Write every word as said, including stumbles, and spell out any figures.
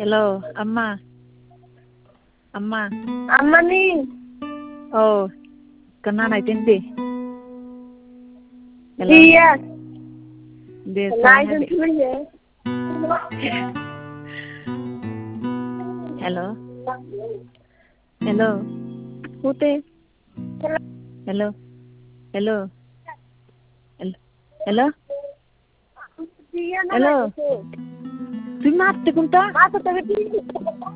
Hello, ಅಮ್ಮ ಅಮ್ಮ ಅಮ್ಮನಿ oh kanana tindi hello iya desa naidun tuye hello hello ute hello hello hello hello tu matte kunta ಮಾತಾಡ್ತಾ